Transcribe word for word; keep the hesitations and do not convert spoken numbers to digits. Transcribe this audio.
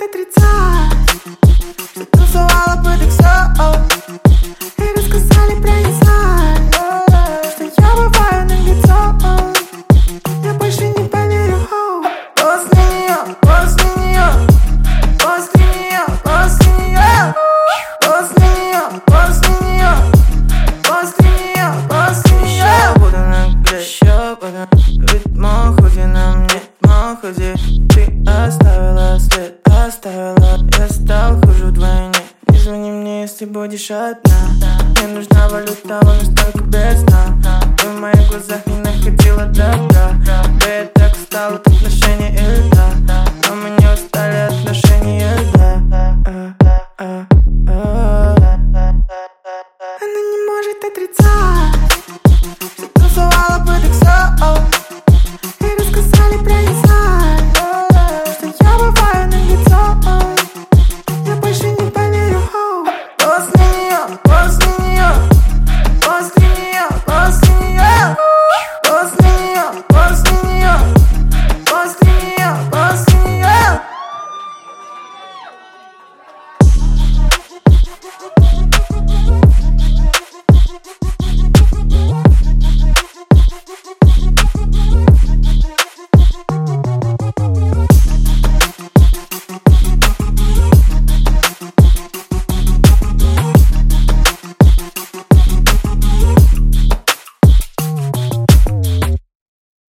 отрицать, что тусовала под иксо. И рассказали про инсайт, что я бываю налицо. Я больше не поверю. После нее, после нее, после нее, после нее, после нее, после нее, после нее, после нее. Еще буду нагреть, еще буду ведь махузи на мне, махузи. Ты оставила след, оставила, я стал хуже вдвойне. Не звони мне, если будешь одна. Мне нужна валюта, она настолько бездна. Ты в моих глазах не находила добра. Да я так устал от отношений и льда.